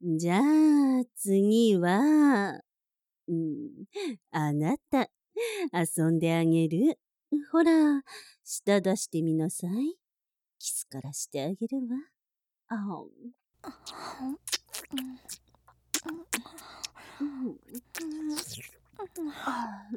じゃあ、次は、うん、あなた、遊んであげる。ほら、舌出してみなさい。キスからしてあげるわ。あん。うん。あ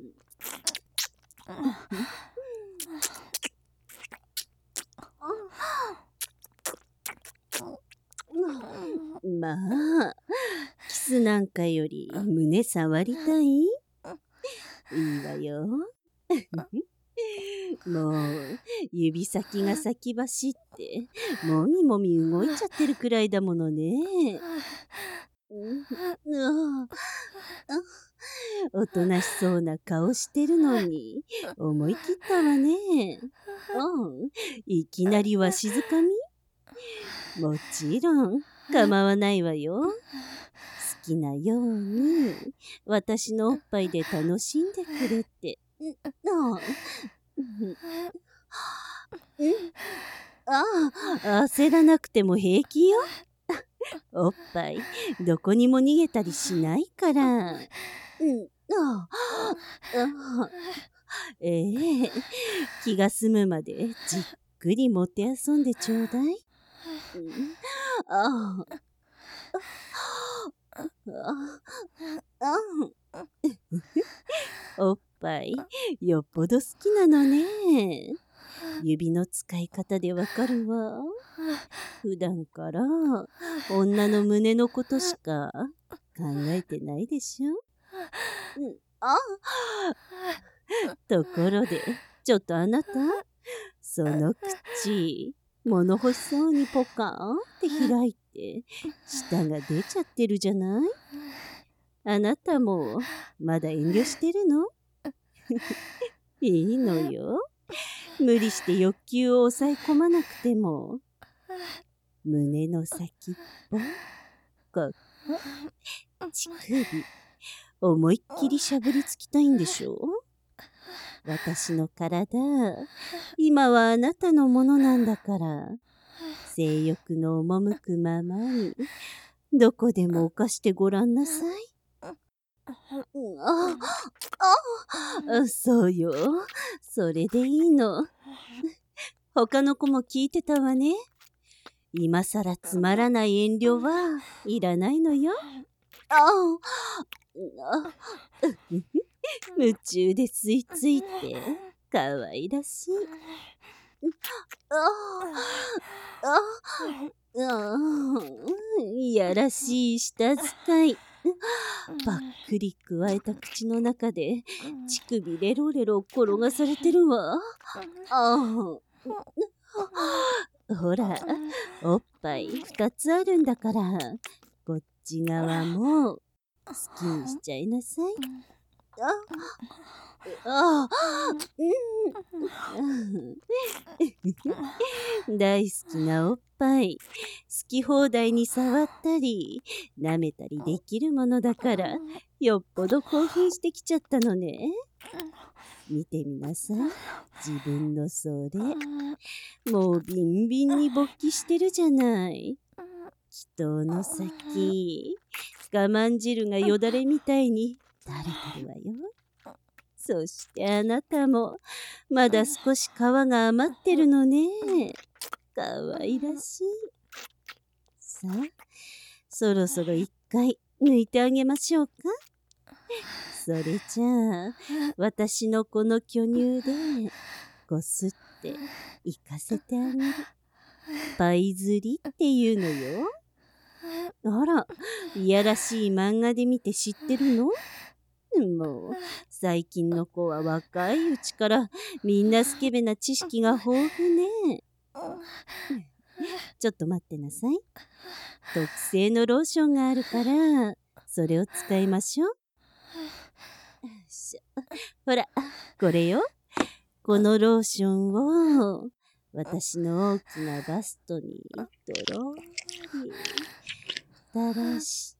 まあ、キスなんかより胸触りたい？いいわよ。もう、指先が先走って、もみもみ動いちゃってるくらいだものね。ああ、おとなしそうな顔してるのに、思い切ったわね。いきなりわしづかみ？もちろん、構わないわよ。好きなように、私のおっぱいで楽しんでくれって。焦らなくても平気よ。おっぱい、どこにも逃げたりしないから。気が済むまでじっくりもてあそんでちょうだい。あおっぱい、よっぽど好きなのね。指の使い方でわかるわ。普段から女の胸のことしか考えてないでしょ。ところで、ちょっとあなた、その口、物欲しそうにポカーンって開いて、舌が出ちゃってるじゃない？あなたも、まだ遠慮してるの？いいのよ。無理して欲求を抑え込まなくても、胸の先っぽ、こ乳首、思いっきりしゃぶりつきたいんでしょ？私の体、今はあなたのものなんだから、性欲の赴くままに、どこでも犯してごらんなさい。そうよ。それでいいの。他の子も聞いてたわね。今さらつまらない遠慮はいらないのよ。夢中で吸い付いて、かわいらしい。いやらしい舌使い。ばっくりくわえた口の中で乳首レロレロ転がされてるわ。ほら、おっぱい2つあるんだから、こっち側も好きにしちゃいなさい。大好きなおっぱい、好き放題に触ったり舐めたりできるものだから、よっぽど興奮してきちゃったのね。見てみなさい、自分のそれ。もうビンビンに勃起してるじゃない。気筒の先、我慢汁がよだれみたいに垂れてるわよ。そしてあなたも、まだ少し皮が余ってるのね。かわいらしい。さあ、そろそろ一回抜いてあげましょうか。それじゃあ、私のこの巨乳で、こすって行かせてあげる。パイ釣りっていうのよ。あら、いやらしい漫画で見て知ってるの？もう、最近の子は若いうちからみんなスケベな知識が豊富ね。ちょっと待ってなさい。特製のローションがあるから、それを使いましょう。ほら、これよ。このローションを私の大きなバストにとろり垂らして、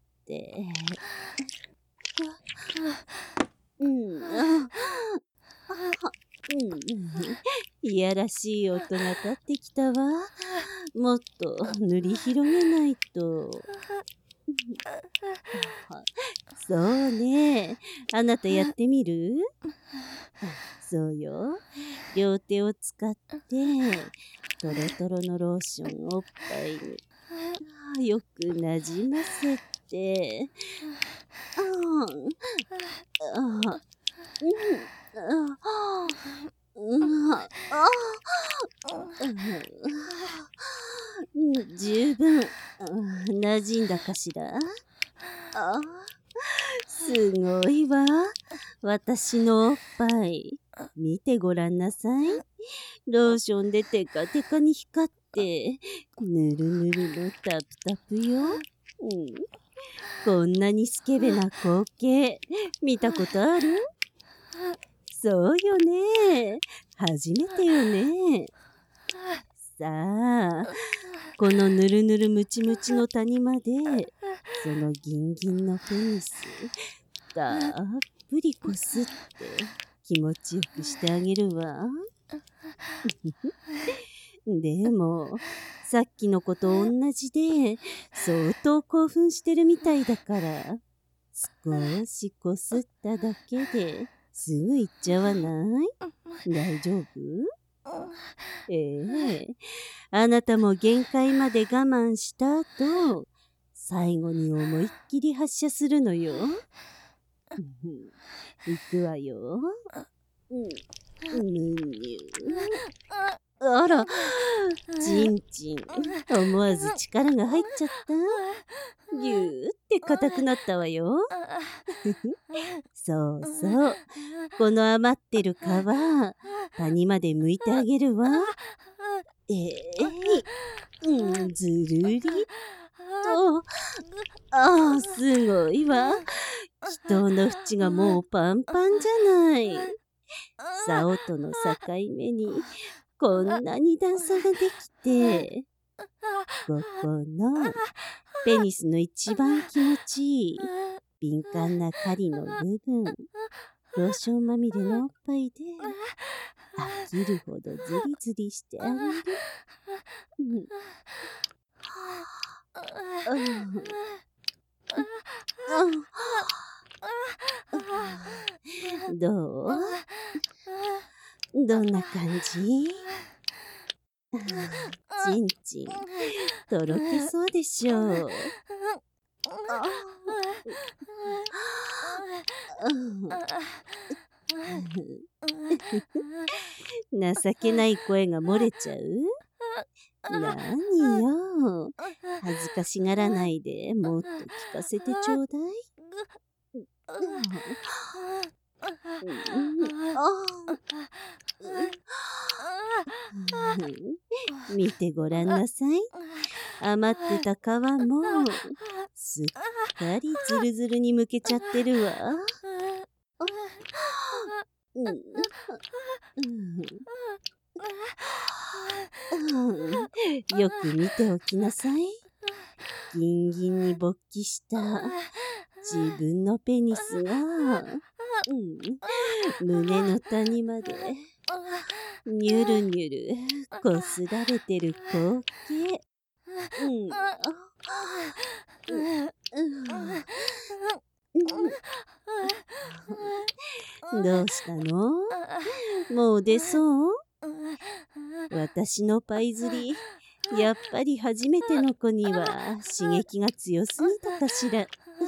いやらしい音が立ってきたわ。もっと塗り広げないと。 そうね。あなたやってみる？そうよ。両手を使って、トロトロのローションをおっぱいによくなじませて、十分馴染んだかしら？すごいわ。私のおっぱい。見てごらんなさい。ローションでテカテカに光って、ぬるぬるのタプタプよ。こんなにスケベな光景、見たことある？そうよね。初めてよね。さあ、このぬるぬるムチムチの谷間で、そのギンギンのペニス、たっぷりこすって気持ちよくしてあげるわ。でも、さっきの子と同じで、相当興奮してるみたいだから、少しこすっただけですぐ行っちゃわない？大丈夫？あなたも限界まで我慢した後、最後に思いっきり発射するのよ。行くわよ。あら、ちんちん、思わず力が入っちゃった。ぎゅーって硬くなったわよ。そうそう。この余ってる皮、谷まで剥いてあげるわ。ずるりと。すごいわ。祈祷の縁がもうパンパンじゃない。竿との境目にこんなに段差ができて、ここのペニスの一番気持ちいい敏感な針の部分、ローションまみれのおっぱいで飽きるほどズリズリしてあげる。どう？どんな感じ？ちんちん、とろけそうでしょう。情けない声が漏れちゃう？何よ。恥ずかしがらないでもっと聞かせてちょうだい。見てごらんなさい。余ってた皮もすっかりズルズルにむけちゃってるわ。よく見ておきなさい。ギンギンに勃起した自分のペニスが、胸の谷までニュルニュルこすられてる光景。どうしたの？もう出そう？私のパイ釣り、やっぱり初めての子には刺激が強すぎたかしら。い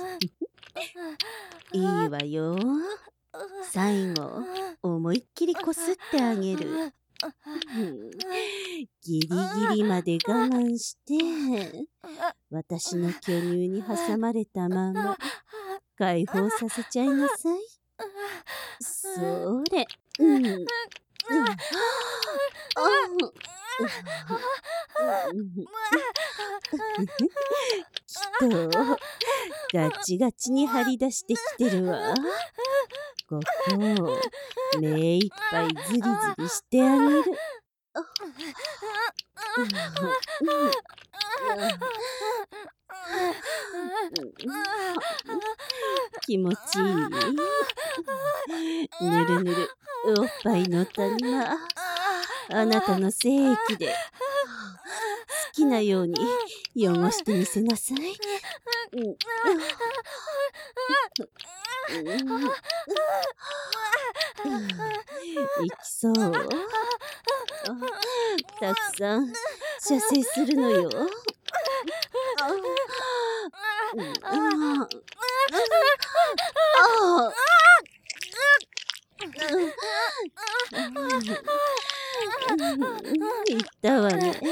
いわよ。最後、思いっきりこすってあげる。ギリギリまで我慢して、私の巨乳に挟まれたまま解放させちゃいなさい。それ。きっとガチガチに張り出してきてるわ。ここ目いっぱいズリズリしてあげる。気持ちいい？ぬるぬるおっぱいの谷間、あなたの精液で好きなように汚してみせなさい。いきそう。たくさん射精するのよ。言ったわね。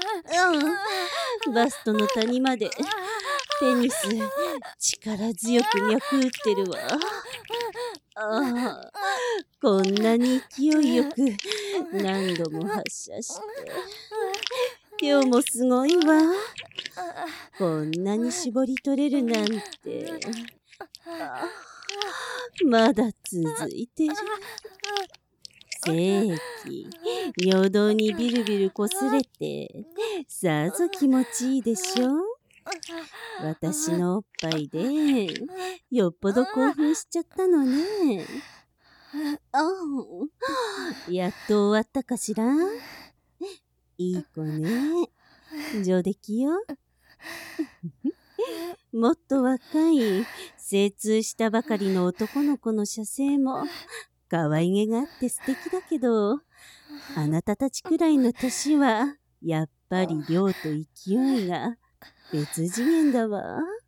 バストの谷までペニス力強く脈打ってるわ。こんなに勢いよく何度も発射して量もすごいわ。こんなに絞り取れるなんて。まだ続いてる。正規尿道にビルビルこすれてさぞ気持ちいいでしょ。私のおっぱいでよっぽど興奮しちゃったのね。やっと終わったかしら。いい子ね。上出来よ。もっと若い精通したばかりの男の子の射精も可愛げがあって素敵だけど、あなたたちくらいの年はやっぱり量と勢いが別次元だわ。